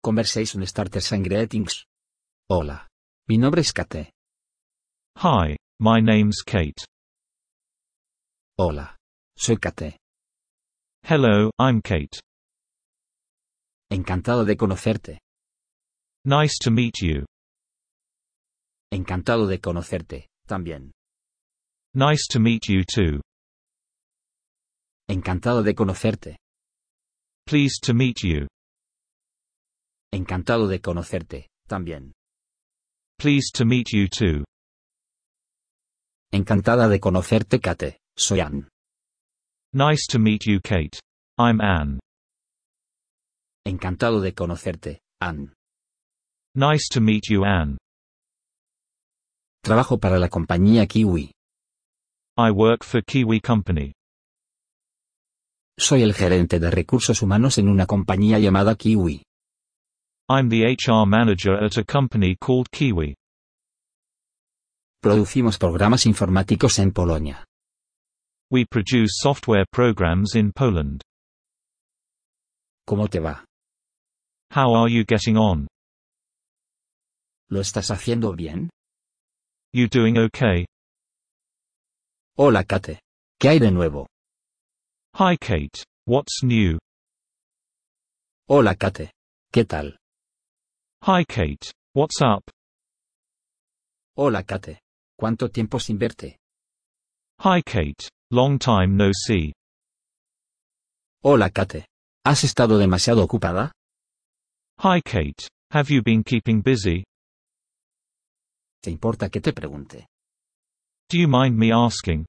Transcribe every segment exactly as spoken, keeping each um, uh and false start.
Conversation Starters and Greetings. Hola. Mi nombre es Kate. Hi, my name's Kate. Hola. Soy Kate. Hello, I'm Kate. Encantado de conocerte. Nice to meet you. Encantado de conocerte, también. Nice to meet you too. Encantado de conocerte. Pleased to meet you. Encantado de conocerte, también. Pleased to meet you too. Encantada de conocerte, Kate. Soy Anne. Nice to meet you, Kate. I'm Anne. Encantado de conocerte, Anne. Nice to meet you, Anne. Trabajo para la compañía Kiwi. I work for Kiwi Company. Soy el gerente de recursos humanos en una compañía llamada Kiwi. I'm the H R manager at a company called Kiwi. Producimos programas informáticos en Polonia. We produce software programs in Poland. ¿Cómo te va? How are you getting on? ¿Lo estás haciendo bien? You doing okay? Hola, Kate. ¿Qué hay de nuevo? Hi, Kate. What's new? Hola, Kate. ¿Qué tal? Hi, Kate. What's up? Hola, Kate. ¿Cuánto tiempo sin verte? Hi, Kate. Long time no see. Hola, Kate. ¿Has estado demasiado ocupada? Hi, Kate. Have you been keeping busy? ¿Te importa que te pregunte? Do you mind me asking?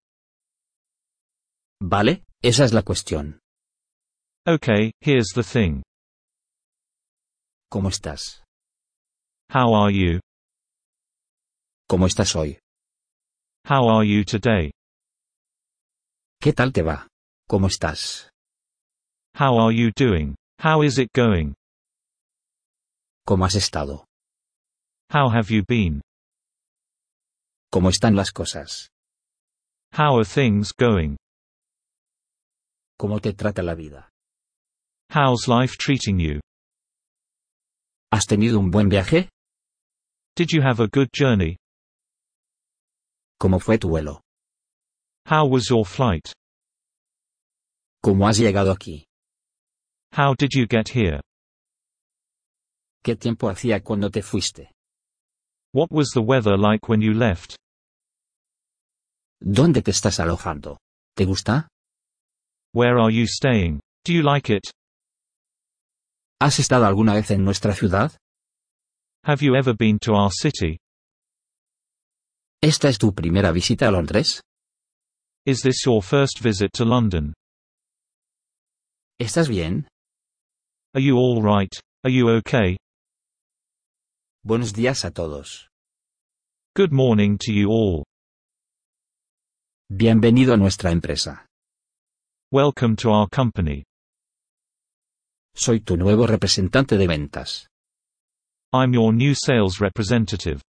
Vale, esa es la cuestión. Okay, here's the thing. ¿Cómo estás? How are you? ¿Cómo estás hoy? How are you today? ¿Qué tal te va? ¿Cómo estás? How are you doing? How is it going? ¿Cómo has estado? How have you been? ¿Cómo están las cosas? How are things going? ¿Cómo te trata la vida? How's life treating you? ¿Has tenido un buen viaje? Did you have a good journey? ¿Cómo fue tu vuelo? How was your flight? ¿Cómo has llegado aquí? How did you get here? ¿Qué tiempo hacía cuando te fuiste? What was the weather like when you left? ¿Dónde te estás alojando? ¿Te gusta? Where are you staying? Do you like it? ¿Has estado alguna vez en nuestra ciudad? Have you ever been to our city? ¿Esta es tu primera visita a Londres? Is this your first visit to London? ¿Estás bien? Are you all right? Are you okay? Buenos días a todos. Good morning to you all. Bienvenido a nuestra empresa. Welcome to our company. Soy tu nuevo representante de ventas. I'm your new sales representative.